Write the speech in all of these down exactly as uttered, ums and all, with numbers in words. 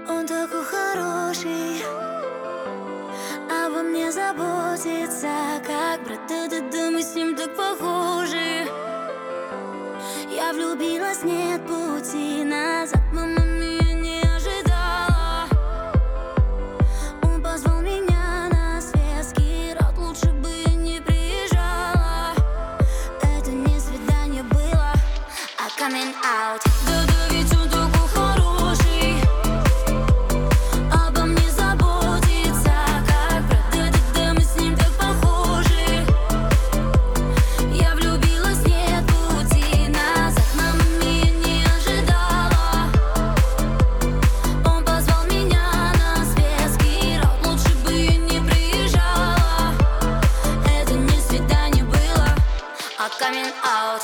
Он такой хороший, обо мне заботится, как брат. Да-да-да, мы с ним так похожи. Я влюбилась, нет пути назад. Мама меня не ожидала. Он позвал меня на светский рот. Лучше бы я не приезжала. Это не свидание было, а coming out. Да-да, ведь он такой хороший, обо мне заботится, как брат. Да-да-да, мы с ним так похожи. Я влюбилась, нет пути назад. Мама меня не ожидала. Он позвал меня на светский рот. Лучше бы я не приезжала. Это не свидание было, а coming out.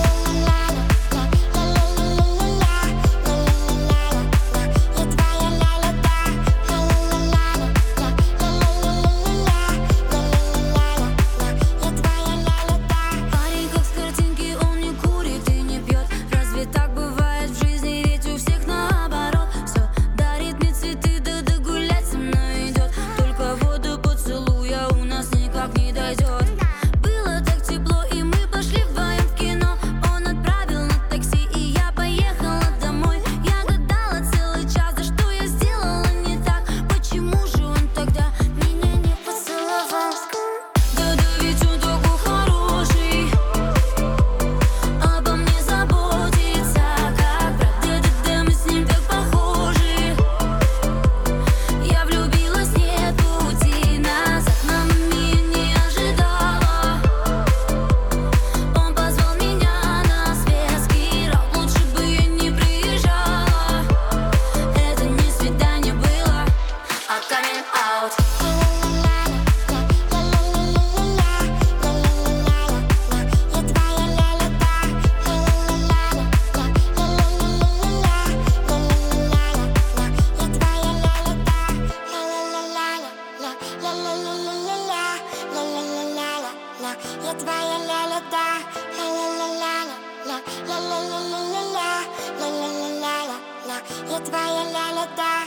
Я твоя ля-ля-да, ля-ля-ля-ля-ля, ля-ля-ля-ля-ля-ля, ля-ля-ля-ля-ля, я твоя ля-ля-да.